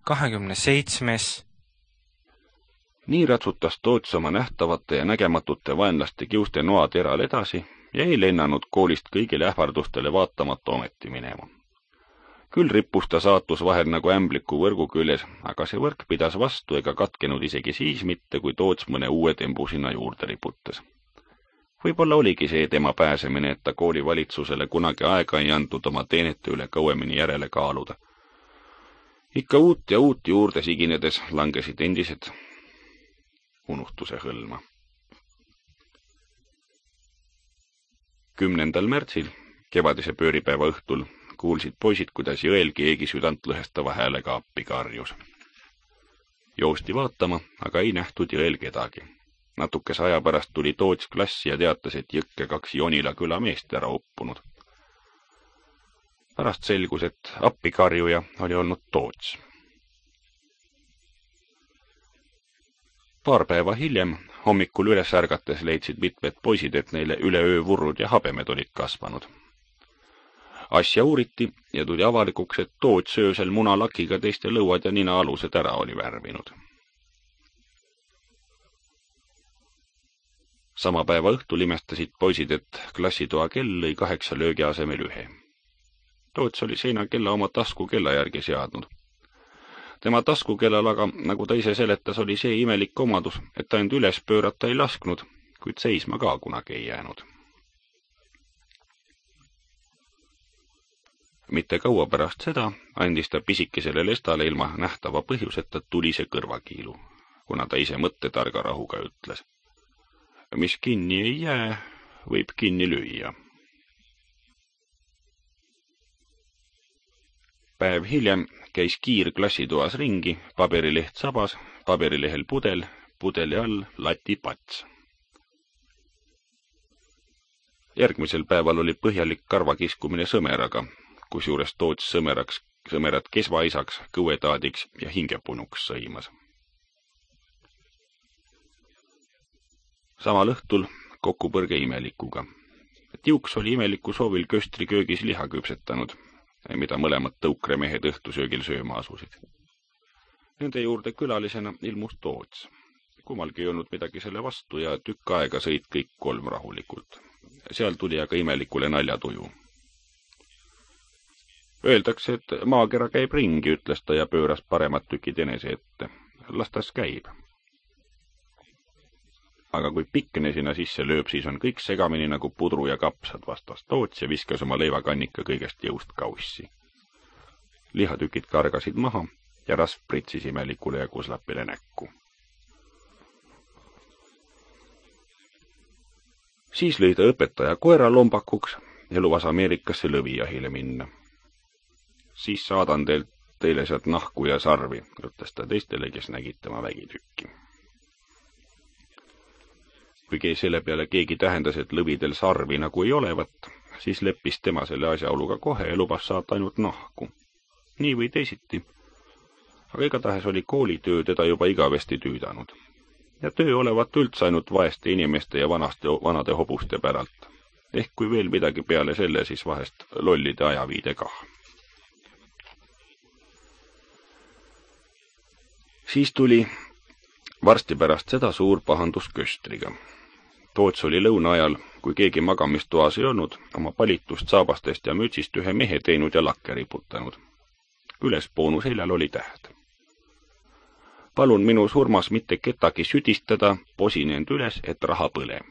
27. Nii ratsutas Toots oma nähtavate ja nägematute vaenlaste kiuste noateral edasi ja ei lennanud koolist kõigile ähvardustele vaatamata ometi minema. Küll rippus ta saatus vahel nagu ämbliku võrgu küljes, aga see võrk pidas vastu ega katkenud isegi siis mitte, kui Toots mõne uue tembu sinna juurde riputas. Võib-olla oligi see tema pääsemine, et ta koolivalitsusele kunagi aega ei antud oma teenete üle kauemini järele kaaluda. Ikka uut ja uut juurde siginedes langesid endised unustuse hõlma. 10. märtsil, kevadise pööripäeva õhtul, kuulsid poisid, kuidas jõel keegi südant lõhestava häälega appi karjus. Joosti vaatama, aga ei nähtud jõel kedagi. Natukese aja pärast tuli Toots klassi ja teatas, et jõkke 2 Jonila küla meest ära uppunud. Pärast selgus, et appikarjuja oli olnud Toots. Paar päeva hiljem, hommikul üles ärgates leidsid mitmed poisid, et neile üleöö vurrud ja habemed olid kasvanud. Asja uuriti ja tuli avalikuks, et Toots öösel munalakiga teiste lõuad ja nina alused ära oli värvinud. Sama päeva õhtul imestasid poisid, et klassitoa kell lõi 8 löögi asemel 1. Toots oli seinakella oma tasku kella järgi seadnud. Tema taskukellal aga, nagu ta ise seletas, oli see imelik omadus, et ta end üles pöörata ei lasknud, kuid seisma ka kunagi ei jäänud. Mitte kaua pärast seda andis ta pisikesele lestale ilma nähtava põhjuseta tulise kõrvakiilu, kuna ta ise mõttetarga rahuga ütles: mis kinni ei jää, võib kinni lüüa. Päev hiljem käis Kiir klassitoas ringi, paberileht sabas, paberilehel pudel, pudeli all lati pats. Järgmisel päeval oli põhjalik karvakiskumine sõmeraga, kusjuures Toots sõmerat kesvaisaks, kõuetaadiks ja hingepunuks sõimas. Samal õhtul kokkupõrge imelikuga. Tiuks oli imeliku soovil köstri köögis liha küpsetanud, mida mõlemad tõukremehed õhtusöögil sööma asusid. Nende juurde külalisena ilmus Toots. Kummalgi ei olnud midagi selle vastu ja tükk aega sõid kõik 3 rahulikult. Seal tuli aga imelikule naljatuju. Öeldakse, et maakera käib ringi, ütles ta ja pööras paremat tükid enese ette. Las tas käib. Aga kui pikkene sinna sisse lööb, siis on kõik segamini nagu pudru ja kapsad, vastas Toots ja viskas oma leivakannika kõigest jõust kaussi. Lihatükid kargasid maha ja rasv pritsis imelikule ja kuslapile näkku. Siis lõi ta õpetaja koera lombakuks ja lubas Ameerikasse lõvijahile minna. Siis saadan teile sealt nahku ja sarvi, ütles ta teistele, kes nägid tema vägitükki. Kui selle peale keegi tähendas, et lõvidel sarvi nagu ei olevat, siis leppis tema selle asjaoluga kohe ja lubas saata ainult nahku. Nii või teisiti. Aga igatahes oli koolitöö teda juba igavesti tüüdanud. Ja töö olevat üldse ainult vaeste inimeste ja vanade hobuste päralt. Ehk kui veel midagi peale selle, siis vahest lollide ajaviide kah. Siis tuli varsti pärast seda suur pahandus köstriga. Toots oli lõuna ajal, kui keegi magamistoas ei olnud, oma palitust saabastest ja mütsist ühe mehe teinud ja lakke riputanud. Ülespoonu seljal oli täht. Palun minu surmas mitte ketagi südistada, posin end üles, et raha põle.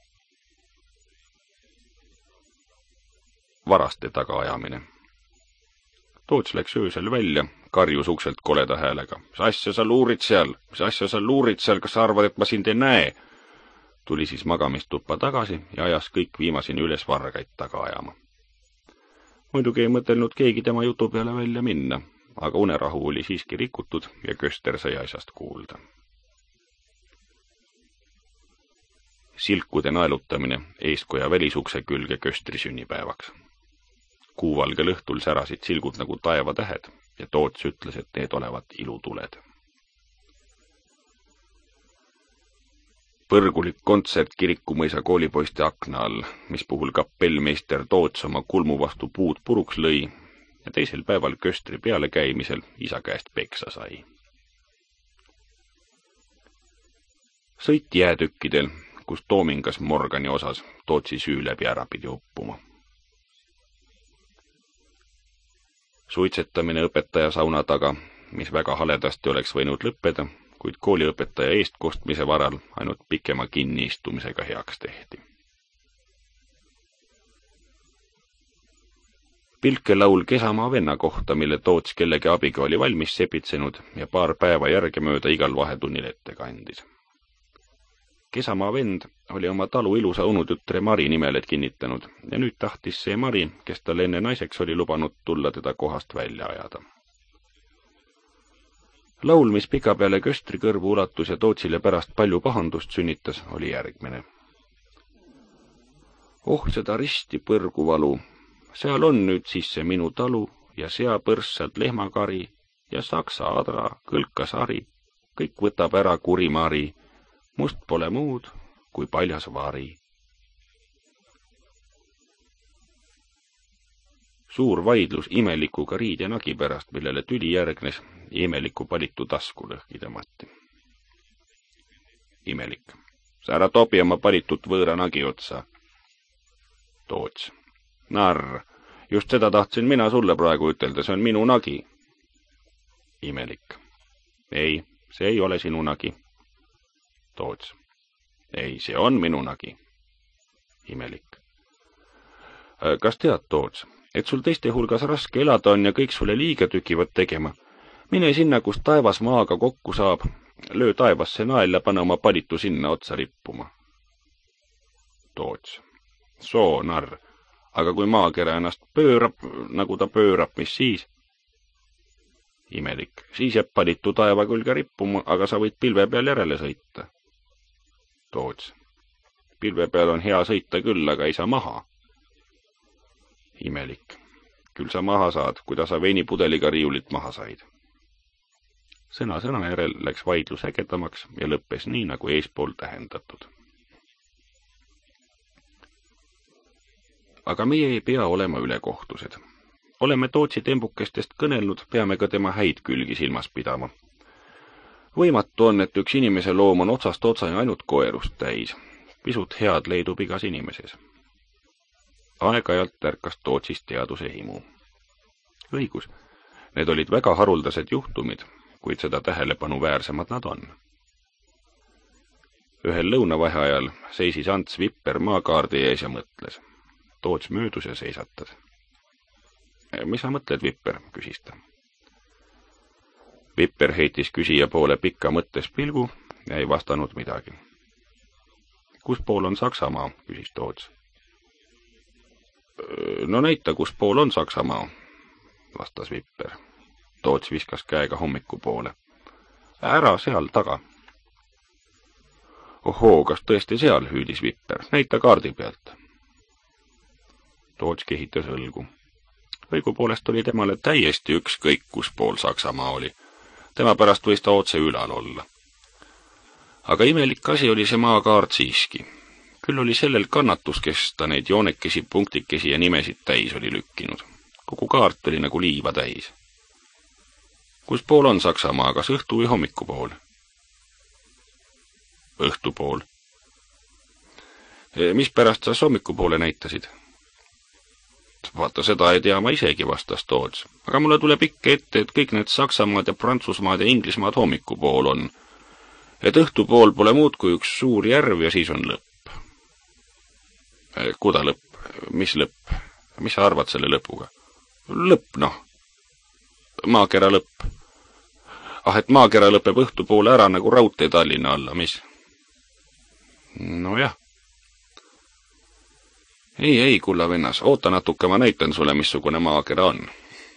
Varaste tagaajamine. Toots läks öösel välja, karjus ukselt koleda häälega. Mis asja sa luurid seal, kas sa arvad, et ma sind ei näe? Tuli siis magamistuppa tagasi ja ajas kõik viimasini üles vargaid taga ajama. Muidugi ei mõtelnud keegi tema jutu peale välja minna, aga unerahu oli siiski rikutud ja köster sai asjast kuulda. Silkude naelutamine eeskoja välisukse külge köstri sünnipäevaks. Kuuvalgel õhtul särasid silgud nagu taevatähed ja Toots ütles, et need olevat ilutuled. Põrgulik kontsert Kirikumõisa koolipoiste akna all, mis puhul kapellmeister Toots oma kulmu vastu puud puruks lõi ja teisel päeval köstri peale käimisel isa käest peksa sai. Sõit jäätükkidel, kus toomingas Morgani osas Tootsi süü läbi ära pidi uppuma. Suitsetamine õpetaja sauna taga, mis väga haledasti oleks võinud lõppeda, kuid kooliõpetaja eestkostmise varal ainult pikema kinniistumisega heaks tehti. Pilkelaul Kesamaa venna kohta, mille Toots kellegi abiga oli valmis sepitsenud ja paar päeva järgemööda igal vahetunnil ette kandis. Kesamaa vend oli oma talu ilusa onutütre Mari nimelet kinnitanud ja nüüd tahtis see Mari, kes tal enne naiseks oli lubanud tulla teda kohast välja ajada. Laul, mis pikapeale köstri kõrvu ulatus ja Tootsile pärast palju pahandust sünnitas, oli järgmine. Oh, seda risti põrguvalu, seal on nüüd sisse minu talu ja seapõrssalt lehmakari ja saksa adra, kõlkasari, kõik võtab ära kuri Mari, must pole muud kui paljas vari. Suur vaidlus imelikuga riid ja nagi pärast, millele tüli järgnes, imeliku palitu tasku lõhki tõmmati. Imelik. Sa ära topi oma palitut võõra nagi otsa. Toots. Narr. Just seda tahtsin mina sulle praegu ütelda, see on minu nagi. Imelik. Ei, see ei ole sinu nagi. Toots. Ei, see on minu nagi. Imelik. Kas tead, Toots, et sul teiste hulgas raske elada on ja kõik sulle liiga tükivad tegema? Mine sinna, kus taevas maaga kokku saab, löö taevasse nael ja pane oma palitu sinna otsa rippuma. Toots. Soo, narr, aga kui maakera ennast pöörab, nagu ta pöörab, mis siis? Imelik. Siis jääb palitu taeva külge rippuma, aga sa võid pilve peal järele sõita. Toots. Pilve peal on hea sõita küll, aga ei saa maha. Imelik. Küll sa maha saad, kuida sa veinipudeliga riiulit maha said. Sõna järel läks vaidlus ägedamaks ja lõppes nii, nagu eespool tähendatud. Aga meie ei pea olema ülekohtused. Oleme Tootsi tembukestest kõnelnud, peame ka tema häid külgi silmas pidama. Võimatu on, et üks inimese loom on otsast otsani ainult koerust täis. Pisut head leidub igas inimeses. Aeg-ajalt ärkas Tootsis teaduse himu. Õigus, need olid väga haruldased juhtumid, kuid seda tähelepanuväärsemad nad on. Ühel lõunavaheajal seisis Ants Vipper maakaardi ees ja mõtles. Toots möödus ja seisatas. Mis sa mõtled, Vipper, küsis ta. Vipper heitis küsija poole pikka mõttes pilgu ja ei vastanud midagi. Kus pool on Saksamaa, küsis Toots. No näita, kus pool on Saksamaa, vastas Vipper. Toots viskas käega hommiku poole. Ära seal taga. Ohoo, kas tõesti seal, hüüdis Vipper, näita kaardi pealt. Toots kehitas õlgu. Õigupoolest oli temale täiesti ükskõik, kus pool Saksamaa oli. Tema pärast võis ta otse ülal olla. Aga imelik asi oli see maakaart siiski. Küll oli sellel kannatus, kes ta neid joonekesi, punktikesi ja nimesid täis oli lükkinud. Kogu kaart oli nagu liiva täis. Kus pool on Saksamaa, kas õhtu või hommikupool? Õhtupool. Mis pärast sa hommikupoole näitasid? Vaata, seda ei tea ma isegi, vastas Toots. Aga mulle tuleb ikka ette, et kõik need Saksamaad ja Prantsusmaad ja Inglismaad hommikupool on. Et õhtupool pole muud kui üks suur järv ja siis on lõpp. Kuda lõpp? Mis lõpp? Mis sa arvad selle lõpuga? Lõpp, noh. Maakera lõpp. Ah, et maakera lõpeb õhtupoole ära nagu raudtee Tallinna alla, mis? No jah. Ei, kulla vennas, oota natuke, ma näitan sulle, missugune maakera on.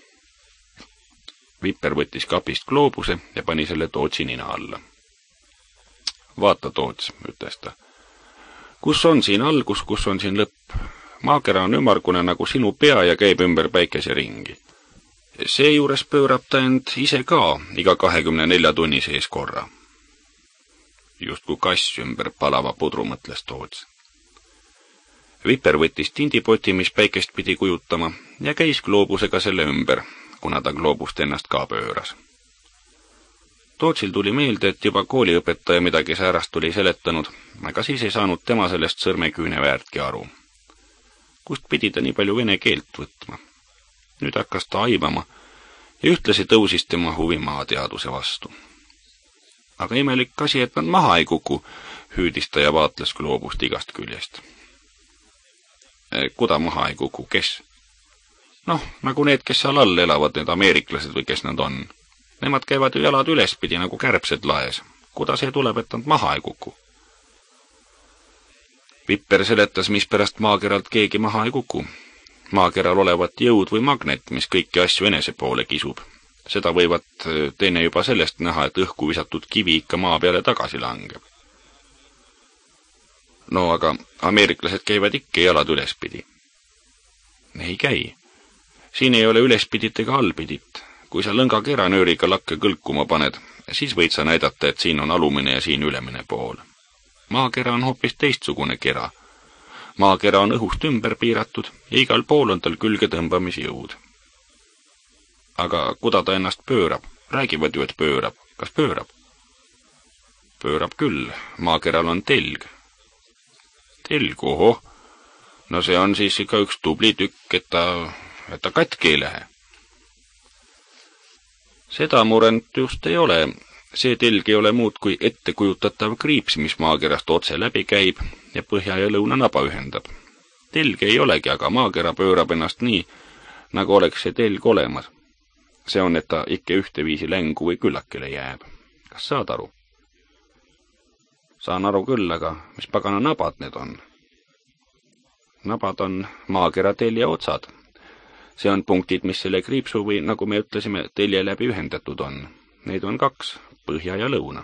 Vipper võttis kapist gloobuse ja pani selle Tootsi nina alla. Vaata, Toots, ütles ta. Kus on siin algus, kus on siin lõpp? Maakera on ümmargune nagu sinu pea ja käib ümber päikese ringi. Seejuures pöörab ta end ise ka iga 24 tunni sees korra. Just kui kass ümber palava pudru, mõtles Toots. Vipper võttis tindipoti, mis päikest pidi kujutama, ja käis gloobusega selle ümber, kuna ta gloobust ennast ka pööras. Tootsil tuli meelde, et juba kooliõpetaja midagi säärast oli seletanud, aga siis ei saanud tema sellest sõrmeküüne väärtki aru. Kust pidi ta nii palju vene keelt võtma? Nüüd hakkas ta aimama ja ühtlasi tõusis tema huvi maateaduse vastu. Aga imelik asi, et nad maha ei kuku, hüüdis ta ja vaatles gloobust igast küljest. Kuda maha ei kuku, kes? Noh, nagu need, kes seal all elavad, need ameeriklased või kes nad on. Nemad käivad ju jalad ülespidi nagu kärbsed laes. Kuda see tuleb, et nad maha ei kuku? Vipper seletas, mispärast maakeralt keegi maha ei kuku. Maakeral olevat jõud või magnet, mis kõiki asju enese poole kisub. Seda võivad teine juba sellest näha, et õhku visatud kivi ikka maa peale tagasi langeb. No aga ameeriklased käivad ikka jalad ülespidi. Ei käi. Siin ei ole ülespidit ega allpidit. Kui sa lõnga keranööriga lakke kõlkuma paned, siis võid sa näidata, et siin on alumine ja siin ülemine pool. Maakera on hoopis teistsugune kera. Maakera on õhust ümber piiratud ja igal pool on tal külge tõmbamisjõud. Aga kuda ta ennast pöörab? Räägivad ju, et pöörab. Kas pöörab? Pöörab küll. Maakeral on telg. Telg, ohoh. No see on siis ikka üks tubli tükk, et ta katki ei lähe. Seda murent just ei ole. See telg ei ole muud kui ettekujutatav kriips, mis maakerast otse läbi käib ja põhja ja lõuna naba ühendab. Telg ei olegi, aga maakera pöörab ennast nii, nagu oleks see telg olemas. See on, et ta ikka ühteviisi längu või küllakile jääb. Kas saad aru? Saan aru küll, aga mis pagana nabad need on? Nabad on maakera telje otsad. See on punktid, mis selle kriipsu või, nagu me ütlesime, telje läbi ühendatud on. Neid on 2, põhja ja lõuna.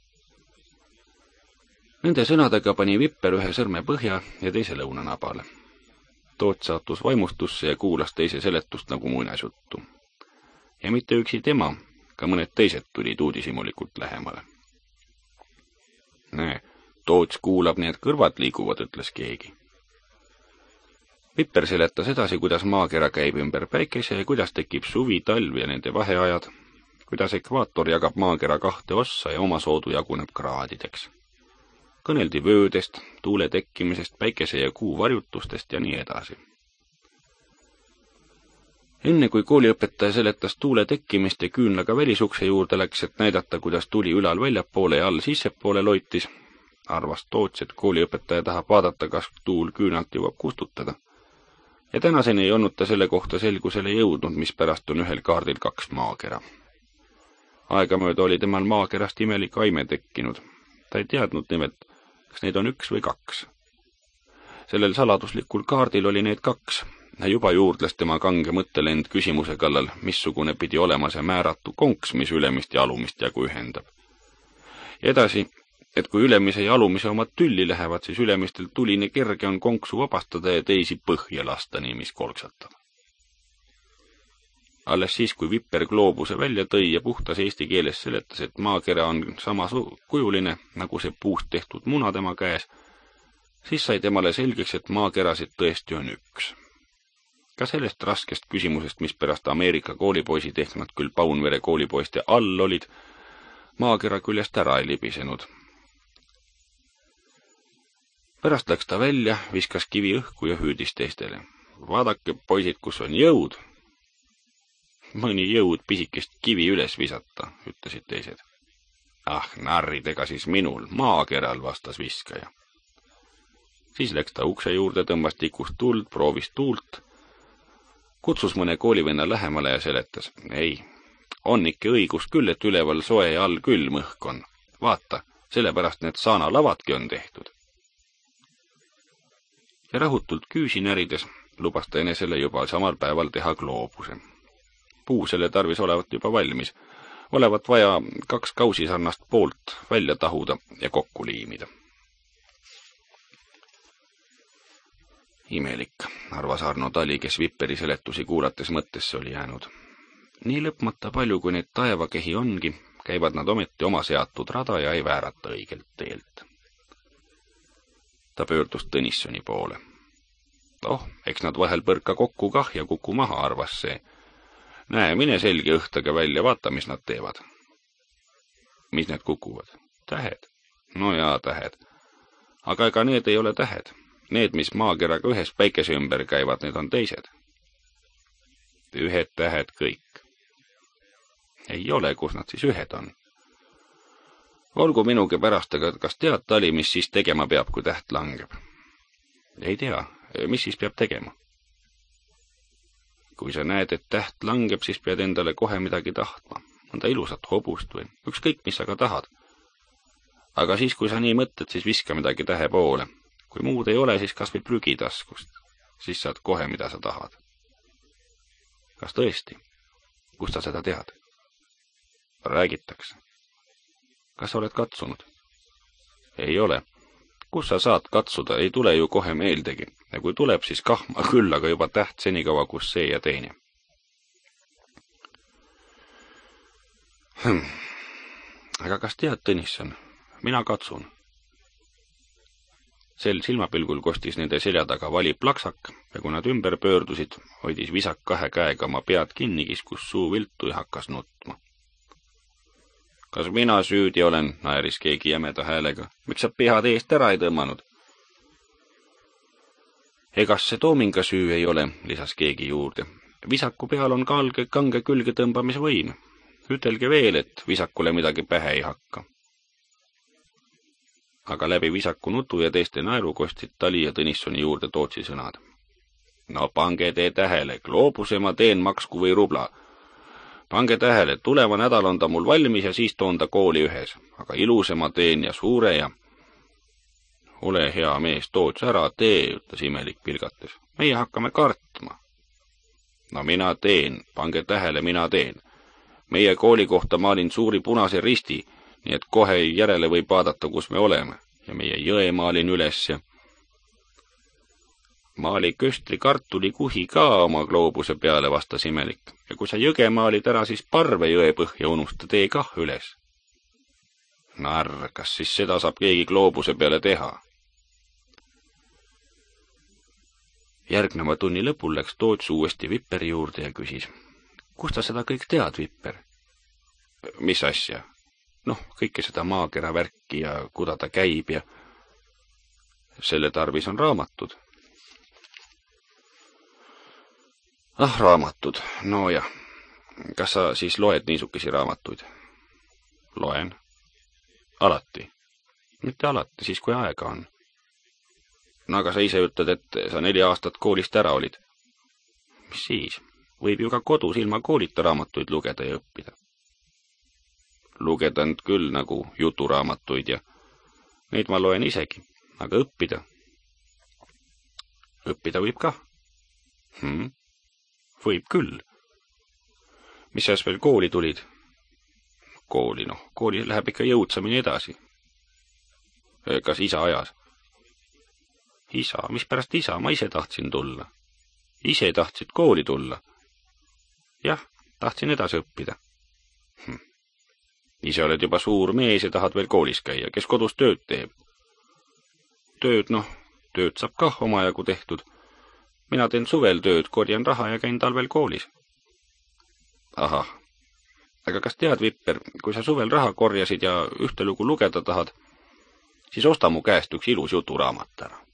Nende sõnadega pani Vipper ühe sõrme põhja ja teise lõuna nabale. Toots saatus vaimustusse ja kuulas teise seletust nagu muinasjuttu. Ja mitte üksi tema, ka mõned teised tulid uudishimulikult lähemale. Näe, Toots kuulab, nii et kõrvad liiguvad, ütles keegi. Vipper seletas edasi, kuidas maakera käib ümber päikese ja kuidas tekib suvi, talv ja nende vaheajad, kuidas ekvaator jagab maakera 2 ossa ja omasoodu jaguneb kraadideks. Kõneldi vöödest, tuule tekkimisest, päikese ja kuu varjutustest ja nii edasi. Enne kui kooliõpetaja seletas tuule tekkimist ja küünlaga välisukse juurde läks, et näidata, kuidas tuli ülal väljapoole ja all sissepoole loitis, arvas Toots, et kooliõpetaja tahab vaadata, kas tuul küünalt jõuab kustutada. Ja tänaseni ei olnud ta selle kohta selgusele jõudnud, mispärast on ühel kaardil 2 maakera. Aegamööda oli temal maakerast imelik aime tekkinud. Ta ei teadnud nimelt, kas neid on 1 või 2. Sellel saladuslikul kaardil oli need 2. Juba juurdles tema kange mõttelend küsimuse kallal, missugune pidi olema see määratu konks, mis ülemist ja alumist jagu ühendab. Ja edasi, et kui ülemise ja alumise omad tülli lähevad, siis ülemistel tuline kerge on konksu vabastada ja teisi põhja lasta, nii mis kolksatab. Alles siis, kui Vipper gloobuse välja tõi ja puhtas eesti keeles seletas, et maakera on samakujuline, nagu see puust tehtud muna tema käes, siis sai temale selgeks, et maakerasid tõesti on 1. Ka sellest raskest küsimusest, mispärast Ameerika koolipoisid ehk nad küll Paunvere koolipoiste all olid, maakera küljest ära ei libisenud. Pärast läks ta välja, viskas kivi õhku ja hüüdis teistele. Vaadake, poisid, kus on jõud. Mõni jõud pisikest kivi üles visata, ütlesid teised. Ah, narrid, ega siis minul, maakeral, vastas viskaja. Siis läks ta ukse juurde, tõmbas tikust tuld, proovis tuult, kutsus mõne koolivenna lähemale ja seletas. Ei, on ikka õigus küll, et üleval soe ja all külm õhk on. Vaata, sellepärast need saanalavadki on tehtud. Ja rahutult küüsi närides lubas ta enesele juba samal päeval teha gloobuse. Puu selle tarvis olevat juba valmis. Olevat vaja 2 kausisarnast poolt välja tahuda ja kokku liimida. Imelik, arvas Arno Tali, kes Vipperi seletusi kuulates mõttesse oli jäänud. Nii lõpmata palju, kui neid taevakehi ongi, käivad nad ometi oma seatud rada ja ei väärata õigelt teelt. Ta pöördus Tõnissoni poole. Eks nad vahel põrka kokku kah ja kuku maha, arvas see. Näe, mine selgi õhtaga välja, vaata, mis nad teevad. Mis need kukuvad? Tähed. No jaa, tähed. Aga ega need ei ole tähed. Need, mis maakeraga ühes päikese ümber käivad, need on teised. Ühed tähed kõik. Ei ole, kus nad siis ühed on. Olgu minugi pärast, aga kas tead, Tali, mis siis tegema peab, kui täht langeb? Ei tea, mis siis peab tegema? Kui sa näed, et täht langeb, siis pead endale kohe midagi tahtma. Mõnda ilusat hobust või ükskõik, mis sa ka tahad. Aga siis, kui sa nii mõtled, siis viska midagi tähe poole. Kui muud ei ole, siis kas või prügitaskust. Siis saad kohe, mida sa tahad. Kas tõesti? Kust sa seda tead? Räägitakse. Kas sa oled katsunud? Ei ole. Kus sa saad katsuda, ei tule ju kohe meeldegi. Ja kui tuleb, siis kahma küll, aga juba täht senikaua, kus see ja teine. Aga kas tead, Tõnisson, mina katsun. Sel silmapilgul kostis nende selja taga vali plaksak ja kui nad ümber pöördusid, hoidis Visak kahe käega oma pead kinni, kiskus suu viltu ja hakkas nutma. Kas mina süüdi olen, naeris keegi jämeda häälega. Miks sa pihad eest ära ei tõmmanud? Egas see Toominga süü ei ole, lisas keegi juurde. Visaku peal on kange külge tõmbamise võim. Ütelge veel, et Visakule midagi pähe ei hakka. Aga läbi Visaku nutu ja teiste naeru kostsid Tali ja Tõnissoni juurde Tootsi sõnad. No pange tee tähele, gloobuse ma teen maksku või rubla. Pange tähele, tuleva nädal on ta mul valmis ja siis toon ta kooli ühes, aga ilusema teen ja suure ja... Ole hea mees, Toots, ära tee, ütles imelik pilgates. Meie hakkame kartma. No mina teen, pange tähele, mina teen. Meie kooli kohta maalin suuri punase risti, nii et kohe järele võib vaadata, kus me oleme, ja meie jõe maalin üles ja... Maali köstli kartuli kuhi ka oma gloobuse peale, vastas imelik. Ja kui sa jõge maalid ära, siis parve jõe põhja unusta, tee kah üles. Narr, kas siis seda saab keegi gloobuse peale teha? Järgneva tunni lõpul läks Toots uuesti Vipperi juurde ja küsis. Kust sa seda kõik tead, Vipper? Mis asja? Noh, kõike seda maakera värki ja kuda ta käib ja... Selle tarvis on raamatud. Raamatud, no jah. Kas sa siis loed niisukesi raamatuid? Loen. Alati. Mitte alati, siis kui aega on. No aga sa ise ütled, et sa 4 aastat koolist ära olid. Mis siis? Võib ju ka kodus ilma koolita raamatuid lugeda ja õppida. Lugeda end küll nagu juturaamatuid ja neid ma loen isegi, aga õppida. Õppida võib kah. Võib küll. Mis sa veel kooli tulid? Kooli, noh, kooli läheb ikka jõudsamini edasi. Kas isa ajas? Isa, mis pärast isa? Ma ise tahtsin tulla. Ise tahtsid kooli tulla? Jah, tahtsin edasi õppida. Ise oled juba suur mees ja tahad veel koolis käia. Kes kodus tööd teeb? Tööd, noh, tööd saab kah omajagu tehtud. Mina teen suvel tööd, korjan raha ja käin talvel koolis. Ahah. Aga kas tead, Vipper, kui sa suvel raha korjasid ja ühte lugu lugeda tahad, siis osta mu käest üks ilus juturaamat ära.